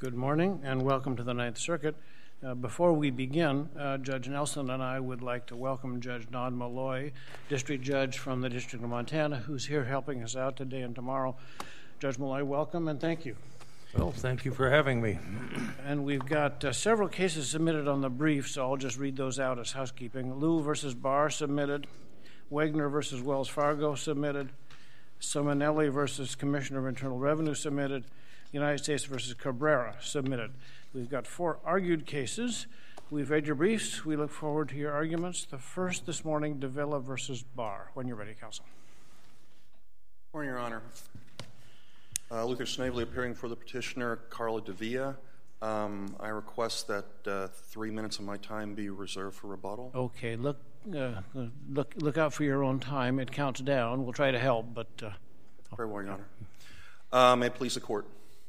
Good morning and welcome to the Ninth Circuit. Before we begin, Judge Nelson and I would like to welcome Judge Don Malloy, District Judge from the District of Montana, who's here helping us out today and tomorrow. Judge Malloy, welcome and thank you. Well, thank you for having me. And we've got several cases submitted on the brief, so I'll just read those out as housekeeping. Liu v. Barr submitted. Wagner v. Wells Fargo submitted. Simonelli v. Commissioner of Internal Revenue submitted. United States v. Cabrera submitted. We've got 4 argued cases. We've read your briefs. We look forward to your arguments. The first this morning, Davila v. Barr. When you're ready, counsel. Morning, Your Honor. Luther Snavely appearing for the petitioner, Carla Davila. I request that 3 minutes of my time be reserved for rebuttal. Okay, look out for your own time. It counts down. We'll try to help, but... Very well, Your Honor. May it please the Court.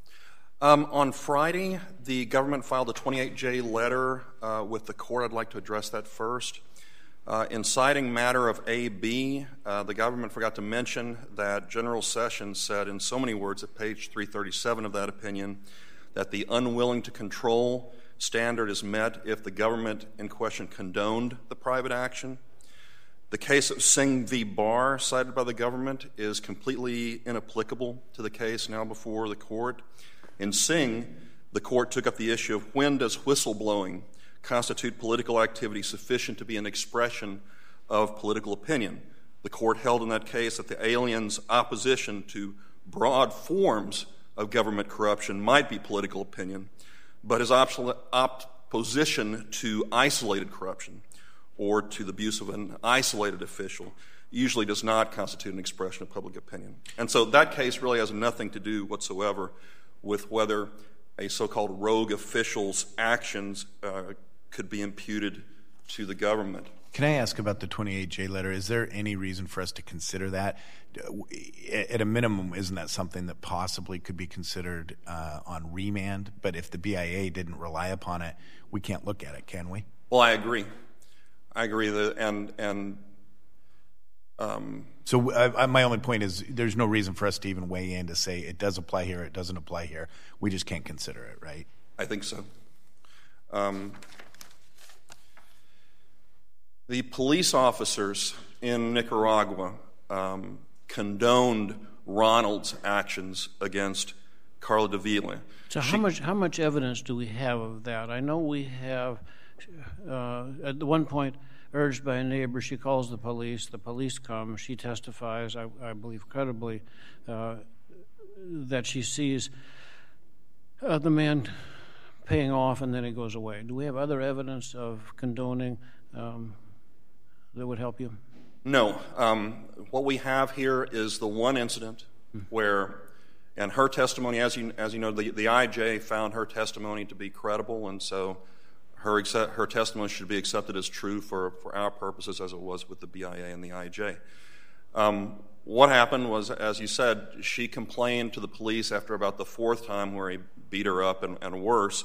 On Friday, the government filed a 28J letter with the Court. I'd like to address that first. In citing matter of A.B., the government forgot to mention that General Sessions said in so many words at page 337 of that opinion that the unwilling to control standard is met if the government in question condoned the private action. The case of Singh v. Barr cited by the government is completely inapplicable to the case now before the Court. In Singh, the Court took up the issue of when does whistleblowing constitute political activity sufficient to be an expression of political opinion. The Court held in that case that the alien's opposition to broad forms of government corruption might be political opinion, but his opposition to isolated corruption or to the abuse of an isolated official usually does not constitute an expression of public opinion. And so that case really has nothing to do whatsoever with whether a so-called rogue official's actions could be imputed to the government. Can I ask about the 28J letter? Is there any reason for us to consider that? At a minimum, isn't that something that possibly could be considered on remand? But if the BIA didn't rely upon it, we can't look at it, can we? Well, I agree. So my only point is there's no reason for us to even weigh in to say it does apply here, it doesn't apply here. We just can't consider it, right? I think so. The police officers in Nicaragua condoned Ronald's actions against Carla Davila. So how much evidence do we have of that? I know we have, at one point, urged by a neighbor, she calls the police come, she testifies, I believe credibly, that she sees the man paying off and then he goes away. Do we have other evidence of condoning that would help you? No. What we have here is the one incident where, and her testimony, as you know, the IJ found her testimony to be credible, and so her testimony should be accepted as true for our purposes as it was with the BIA and the IJ. What happened was, as you said, she complained to the police after about the 4th time where he beat her up and worse.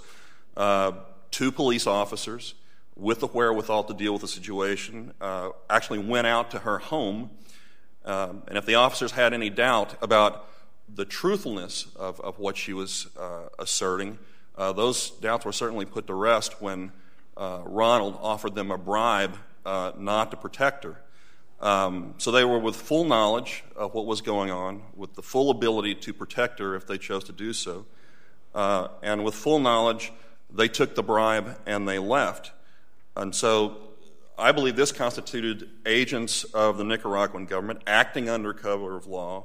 2 police officers with the wherewithal to deal with the situation actually went out to her home. And if the officers had any doubt about the truthfulness of what she was asserting, those doubts were certainly put to rest when Ronald offered them a bribe not to protect her. So they were with full knowledge of what was going on, with the full ability to protect her if they chose to do so. And with full knowledge, they took the bribe and they left. And so I believe this constituted agents of the Nicaraguan government acting under cover of law,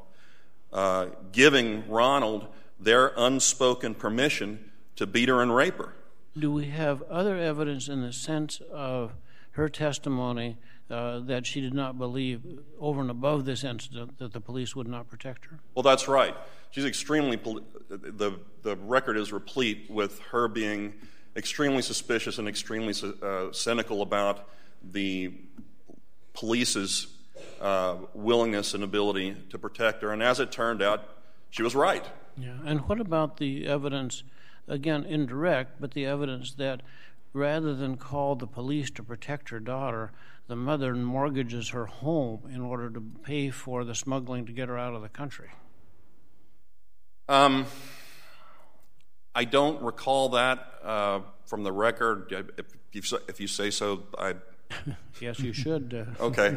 giving Ronald their unspoken permission to beat her and rape her. Do we have other evidence in the sense of her testimony that she did not believe, over and above this incident, that the police would not protect her? Well, that's right. She's extremely, the record is replete with her being extremely suspicious and extremely cynical about the police's willingness and ability to protect her. And as it turned out, she was right. Yeah. And what about the evidence, again, indirect, but the evidence that rather than call the police to protect her daughter, the mother mortgages her home in order to pay for the smuggling to get her out of the country? I don't recall that from the record. If you say so, I... Yes, you should. Okay.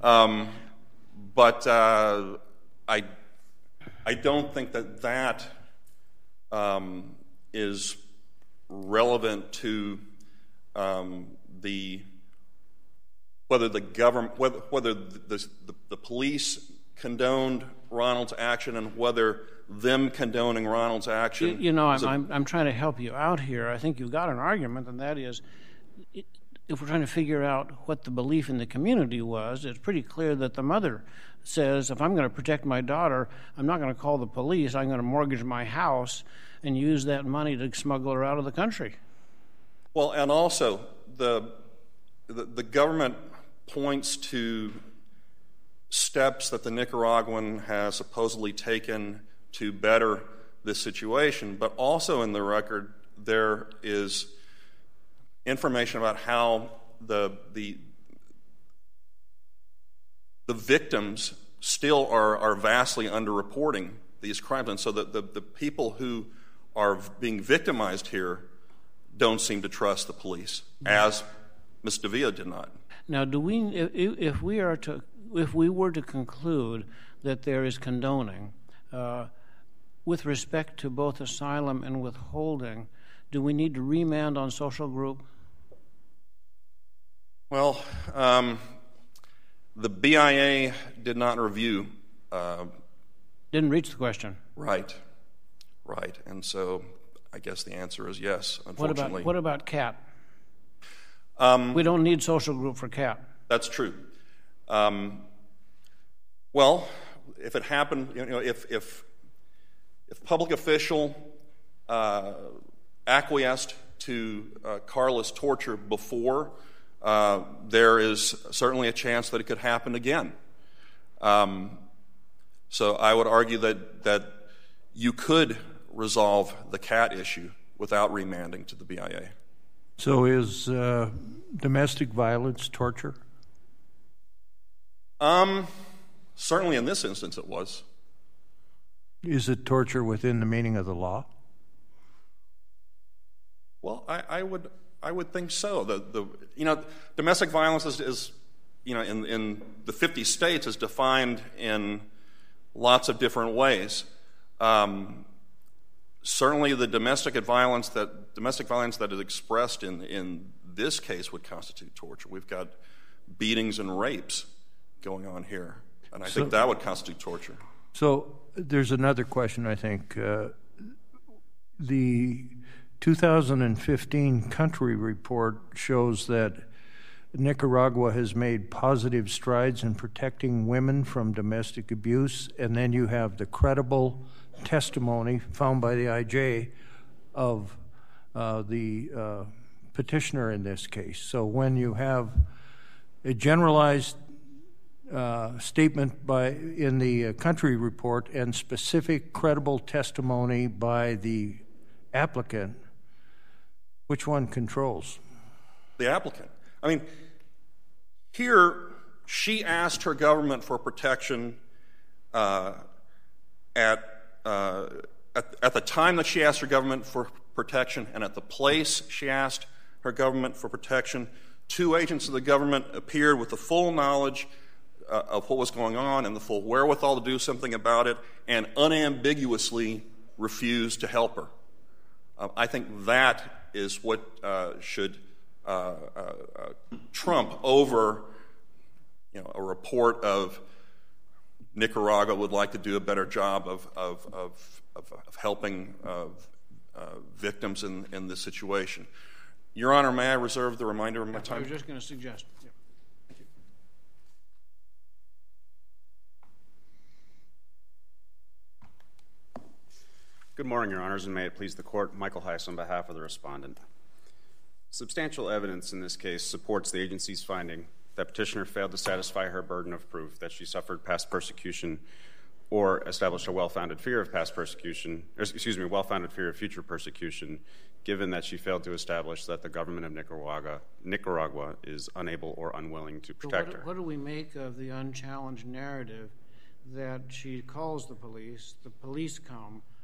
But I don't think that is relevant to whether the government, whether the police condoned Ronald's action and whether them condoning Ronald's action. You know, I'm trying to help you out here. I think you've got an argument, and that is, if we're trying to figure out what the belief in the community was, it's pretty clear that the mother says, if I'm going to protect my daughter, I'm not going to call the police. I'm going to mortgage my house and use that money to smuggle her out of the country. Well, and also the government points to steps that the Nicaraguan has supposedly taken to better this situation, but also in the record there is information about how the victims still are vastly underreporting these crimes, and so the people who are being victimized here don't seem to trust the police, as Ms. Davila did not. Now, if we were to conclude that there is condoning with respect to both asylum and withholding, do we need to remand on social group? Well, the BIA did not review. Didn't reach the question. Right, and so I guess the answer is yes, unfortunately. What about CAT? We don't need social group for CAT. That's true. Well, if it happened, if public official acquiesced to Carla's torture before, there is certainly a chance that it could happen again. So I would argue that you could resolve the CAT issue without remanding to the BIA. So is domestic violence torture? Certainly in this instance it was. Is it torture within the meaning of the law? Well, I would think so. Domestic violence is in the 50 states is defined in lots of different ways. Certainly, the domestic violence that is expressed in this case would constitute torture. We've got beatings and rapes going on here, and I think that would constitute torture. So there's another question, I think. The 2015 country report shows that Nicaragua has made positive strides in protecting women from domestic abuse, and then you have the credible testimony found by the IJ of the petitioner in this case. So when you have a generalized statement in the country report and specific credible testimony by the applicant, which one controls? The applicant. I mean, here she asked her government for protection at the time that she asked her government for protection, and at the place she asked her government for protection. Two agents of the government appeared with the full knowledge of what was going on and the full wherewithal to do something about it, and unambiguously refused to help her. I think that is what should trump over, a report of Nicaragua would like to do a better job of helping victims in this situation. Your Honor, may I reserve the remainder of my time? I was just going to suggest. Yeah. Thank you. Good morning, Your Honors, and may it please the Court. Michael Heiss on behalf of the respondent. Substantial evidence in this case supports the agency's finding that petitioner failed to satisfy her burden of proof that she suffered past persecution or established a well-founded fear of well-founded fear of future persecution, given that she failed to establish that the government of Nicaragua is unable or unwilling to protect her. What do we make of the unchallenged narrative that she calls the police come,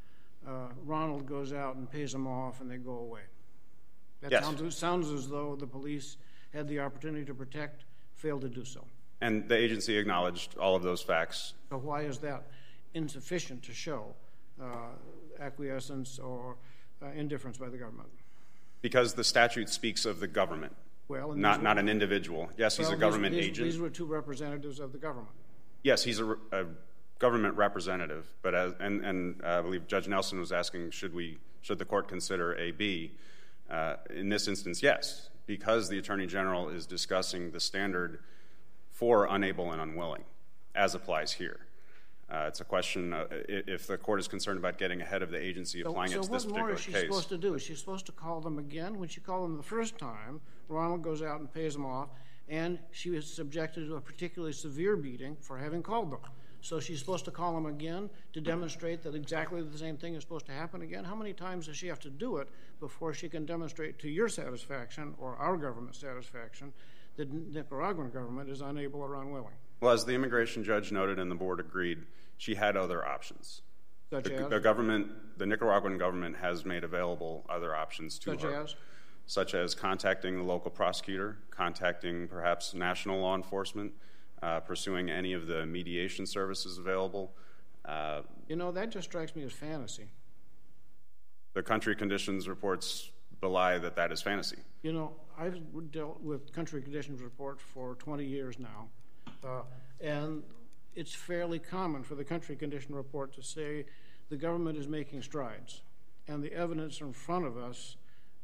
Ronald goes out and pays them off and they go away. That Yes. sounds as though the police had the opportunity to protect, failed to do so. And the agency acknowledged all of those facts. So why is that insufficient to show acquiescence or indifference by the government? Because the statute speaks of the government, Well, and not an individual. Yes, he's a government agent. These were two representatives of the government. Yes, he's a government representative, but I believe Judge Nelson was asking, should the court consider a B? In this instance, yes, because the Attorney General is discussing the standard for unable and unwilling, as applies here. It's a question if the court is concerned about getting ahead of the agency applying it to this particular case. So what more is she supposed to do? Is she supposed to call them again? When she called them the first time, Ronald goes out and pays them off, and she was subjected to a particularly severe beating for having called them. So she's supposed to call them again to demonstrate that exactly the same thing is supposed to happen again? How many times does she have to do it before she can demonstrate to your satisfaction or our government's satisfaction that the Nicaraguan government is unable or unwilling? Well, as the immigration judge noted and the board agreed, she had other options. Such as? The Nicaraguan government has made available other options to her. Such as contacting the local prosecutor, contacting perhaps national law enforcement, pursuing any of the mediation services available. That just strikes me as fantasy. The country conditions reports belie that is fantasy. I've dealt with country conditions reports for 20 years now, and it's fairly common for the country condition report to say the government is making strides, and the evidence in front of us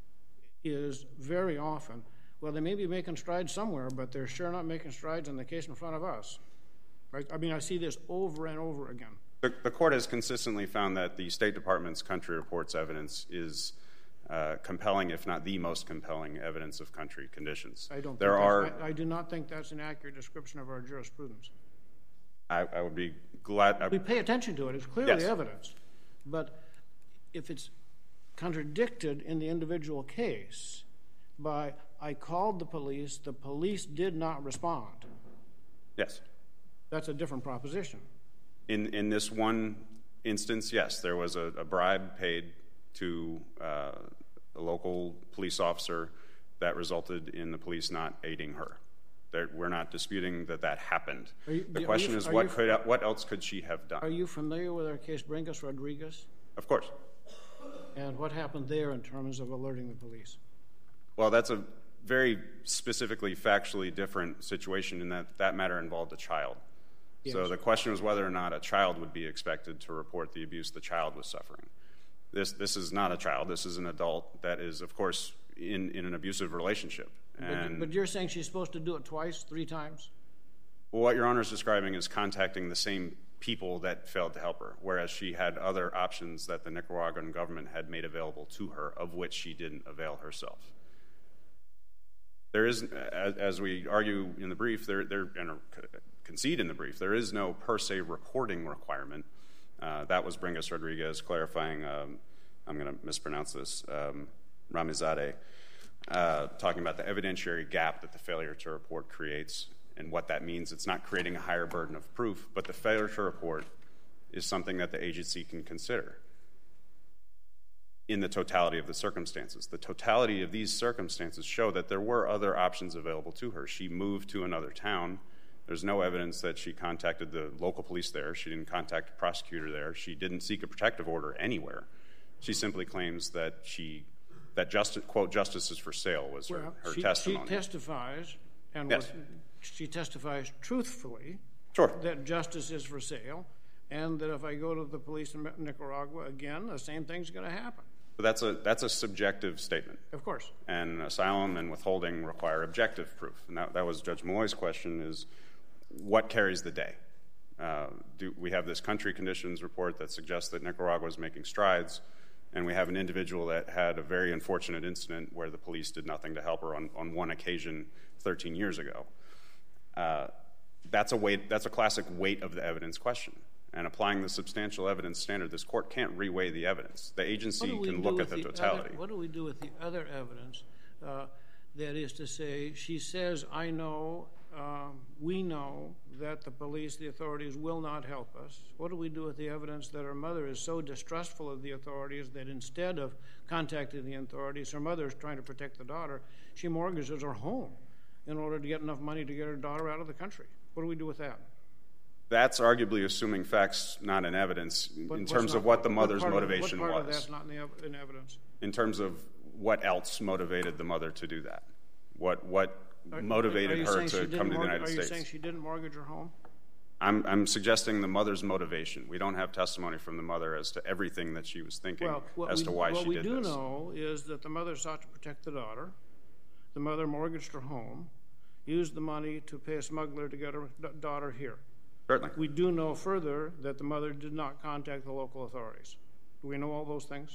is very often, well, they may be making strides somewhere, but they're sure not making strides in the case in front of us. Right? I mean, I see this over and over again. The court has consistently found that the State Department's country reports evidence is compelling, if not the most compelling, evidence of country conditions. I do not think that's an accurate description of our jurisprudence. I would be glad. We pay attention to it. It's clearly evidence. But if it's contradicted in the individual case by, I called the police did not respond. Yes. That's a different proposition. In this one instance, yes, there was a bribe paid to a local police officer that resulted in the police not aiding her. We're not disputing that happened. The question is, what else could she have done? Are you familiar with our case Bringas-Rodriguez? Of course. And what happened there in terms of alerting the police? Well, that's a very specifically, factually different situation in that matter involved a child. Yes. So the question was whether or not a child would be expected to report the abuse the child was suffering. This is not a child. This is an adult that is, of course, in an abusive relationship. But you're saying she's supposed to do it twice, 3 times? Well, what Your Honor is describing is contacting the same people that failed to help her, whereas she had other options that the Nicaraguan government had made available to her, of which she didn't avail herself. There is, as we argue in the brief, and concede in the brief, there is no per se reporting requirement. That was Bringas-Rodriguez clarifying, I'm going to mispronounce this, Ramizadeh, talking about the evidentiary gap that the failure to report creates and what that means. It's not creating a higher burden of proof, but the failure to report is something that the agency can consider in the totality of the circumstances. The totality of these circumstances show that there were other options available to her. She moved to another town. There's no evidence that she contacted the local police there. She didn't contact a prosecutor there. She didn't seek a protective order anywhere. She simply claims that justice, quote, justice is for sale was her testimony. She testifies, and yes. She testifies truthfully sure. that justice is for sale, and that if I go to the police in Nicaragua again, the same thing's going to happen. But that's a subjective statement. Of course. And asylum and withholding require objective proof. And that was Judge Malloy's question, is what carries the day? We have this country conditions report that suggests that Nicaragua is making strides, and we have an individual that had a very unfortunate incident where the police did nothing to help her on one occasion 13 years ago. That's a classic weight of the evidence question. And applying the substantial evidence standard, this court can't reweigh the evidence. The agency can look at the totality. What do we do with the other evidence? That is to say, she says, I know we know that the police, the authorities, will not help us. What do we do with the evidence that her mother is so distrustful of the authorities that instead of contacting the authorities, her mother is trying to protect the daughter, she mortgages her home in order to get enough money to get her daughter out of the country? What do we do with that? That's arguably assuming facts, not in evidence, in terms of what the mother's motivation was. What part of that's not in evidence? In terms of what else motivated the mother to do that? What motivated her to come to the United States? Are you saying she didn't mortgage her home? I'm suggesting the mother's motivation. We don't have testimony from the mother as to everything that she was thinking as to why she did this. What we do know is that the mother sought to protect the daughter. The mother mortgaged her home, used the money to pay a smuggler to get her daughter here. Certainly. We do know further that the mother did not contact the local authorities. Do we know all those things?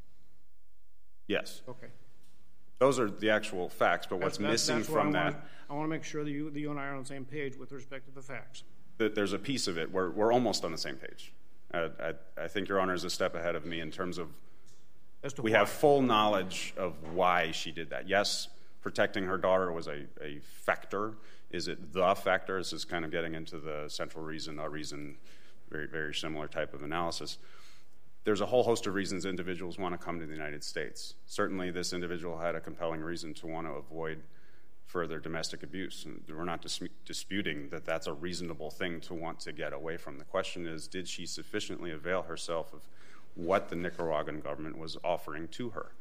Yes. Okay. Those are the actual facts, but what's missing from that... I want to make sure that you and I are on the same page with respect to the facts. That there's a piece of it where we're almost on the same page. I think Your Honor is a step ahead of me in terms of we have full knowledge of why she did that. Yes, protecting her daughter was a factor. Is it the factor? This is kind of getting into the central reason, a reason, very, very similar type of analysis. There's a whole host of reasons individuals want to come to the United States. Certainly, this individual had a compelling reason to want to avoid further domestic abuse. And we're not disputing that that's a reasonable thing to want to get away from. The question is, did she sufficiently avail herself of what the Nicaraguan government was offering to her?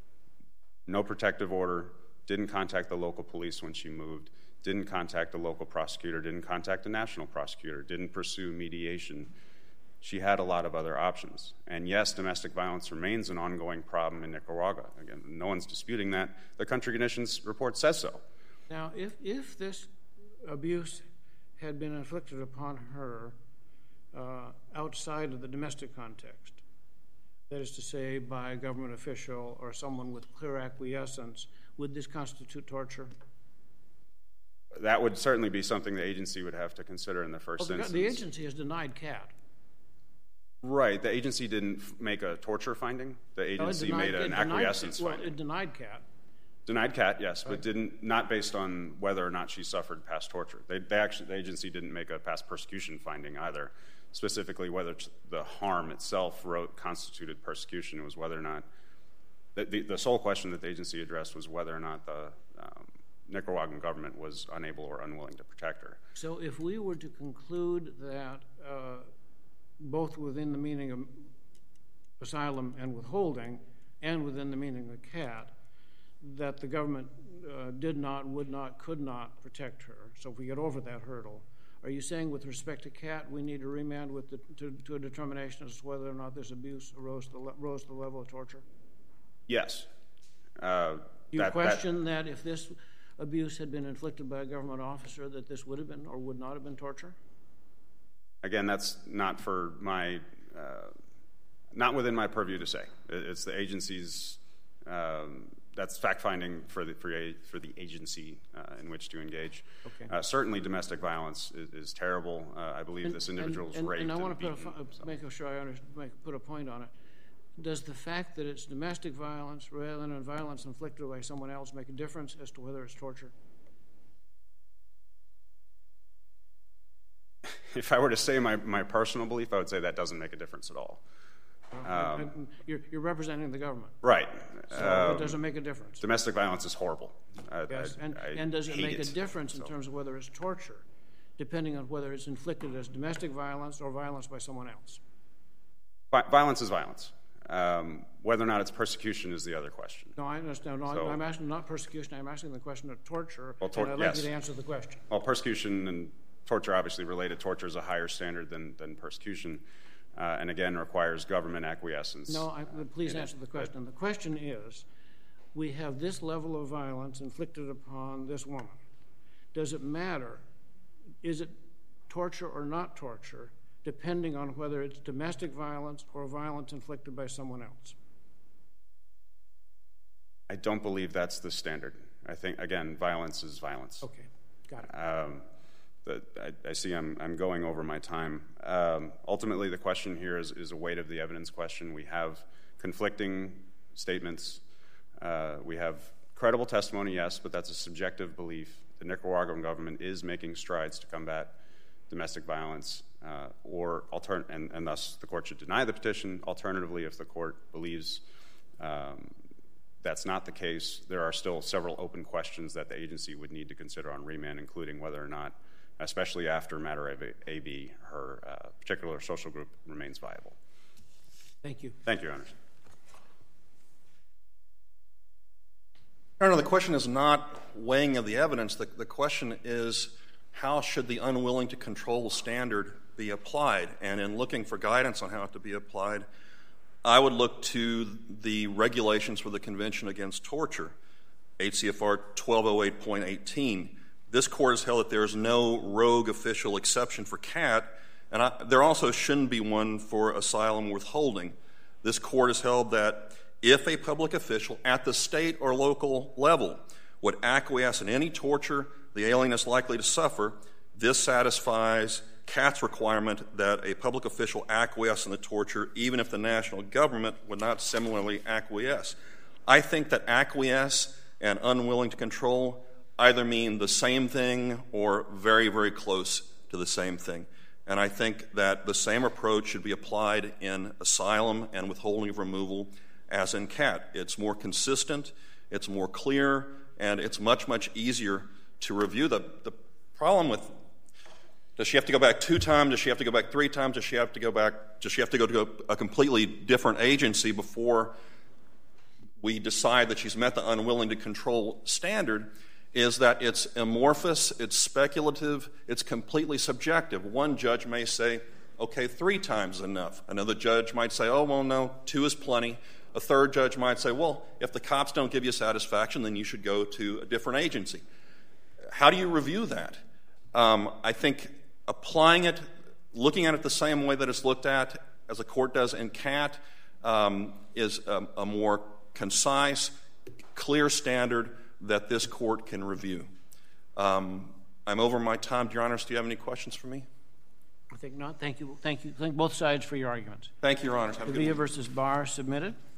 No protective order, didn't contact the local police when she moved, didn't contact the local prosecutor, didn't contact the national prosecutor, didn't pursue mediation. She had a lot of other options. And yes, domestic violence remains an ongoing problem in Nicaragua. Again, no one's disputing that. The country conditions report says so. Now, if this abuse had been inflicted upon her outside of the domestic context, that is to say by a government official or someone with clear acquiescence, would this constitute torture? That would certainly be something the agency would have to consider in the first instance. The agency has denied CAT. Right. The agency didn't make a torture finding. The agency made an acquiescence finding. Well, it denied CAT. Denied CAT, yes, but not based on whether or not she suffered past torture. The agency didn't make a past persecution finding either, specifically whether the harm itself constituted persecution. It was whether or not the sole question that the agency addressed was whether or not the Nicaraguan government was unable or unwilling to protect her. So if we were to conclude that both within the meaning of asylum and withholding and within the meaning of CAT, that the government did not, would not, could not protect her, so if we get over that hurdle, are you saying with respect to CAT we need to remand to a determination as to whether or not this abuse rose to the level of torture? Yes. You question that if this abuse had been inflicted by a government officer that this would have been or would not have been torture? Again, that's not for my, not within my purview to say. It's the agency's, that's fact-finding for the agency in which to engage. Okay. Certainly domestic violence is terrible. I believe this individual was raped. And I want to make sure I put a point on it. Does the fact that it's domestic violence rather than violence inflicted by someone else make a difference as to whether it's torture? If I were to say my personal belief, I would say that doesn't make a difference at all. You're representing the government. Right. So it doesn't make a difference. Domestic violence is horrible. Yes, and does it make a difference in terms of whether it's torture, depending on whether it's inflicted as domestic violence or violence by someone else? Violence is violence. Whether or not it's persecution is the other question. No, I understand. No, I'm asking not persecution. I'm asking the question of torture, and I'd like you to answer the question. Well, persecution and torture obviously related. Torture is a higher standard than persecution, and again requires government acquiescence. No, please answer the question. The question is, we have this level of violence inflicted upon this woman. Does it matter? Is it torture or not torture, depending on whether it's domestic violence or violence inflicted by someone else? I don't believe that's the standard. I think, again, violence is violence. Okay, got it. I see I'm going over my time. Ultimately, the question here is a weight of the evidence question. We have conflicting statements. We have credible testimony, yes, but that's a subjective belief. the Nicaraguan government is making strides to combat domestic violence, and thus the court should deny the petition. Alternatively, if the court believes that's not the case, there are still several open questions that the agency would need to consider on remand, including whether or not, especially after matter of AB, her particular social group remains viable. Thank you. Thank you, Your Honors. Your Honor, the question is not weighing of the evidence. The question is, how should the unwilling to control standard be applied? And in looking for guidance on how it to be applied, I would look to the regulations for the Convention Against Torture, 8 CFR 1208.18. This court has held that there is no rogue official exception for CAT, and there also shouldn't be one for asylum withholding. This court has held that if a public official at the state or local level would acquiesce in any torture the alien is likely to suffer, this satisfies CAT's requirement that a public official acquiesce in the torture even if the national government would not similarly acquiesce. I think that acquiesce and unwilling to control either mean the same thing or very, very close to the same thing. And I think that the same approach should be applied in asylum and withholding of removal as in CAT. It's more consistent, it's more clear, and it's much, much easier to review. The problem with, does she have to go back 2 times? Does she have to go back 3 times? Does she have to go to a completely different agency before we decide that she's met the unwilling to control standard? Is that it's amorphous, it's speculative, it's completely subjective. One judge may say, okay, 3 times is enough. Another judge might say, oh, well, no, 2 is plenty. A third judge might say, well, if the cops don't give you satisfaction, then you should go to a different agency. How do you review that? I think applying it, looking at it the same way that it's looked at as a court does in CAT is a more concise, clear standard that this court can review. I'm over my time. Your Honors, do you have any questions for me? I think not. Thank you. Thank both sides for your arguments. Thank you, Your Honors. Have a good Padilla versus Barr submitted.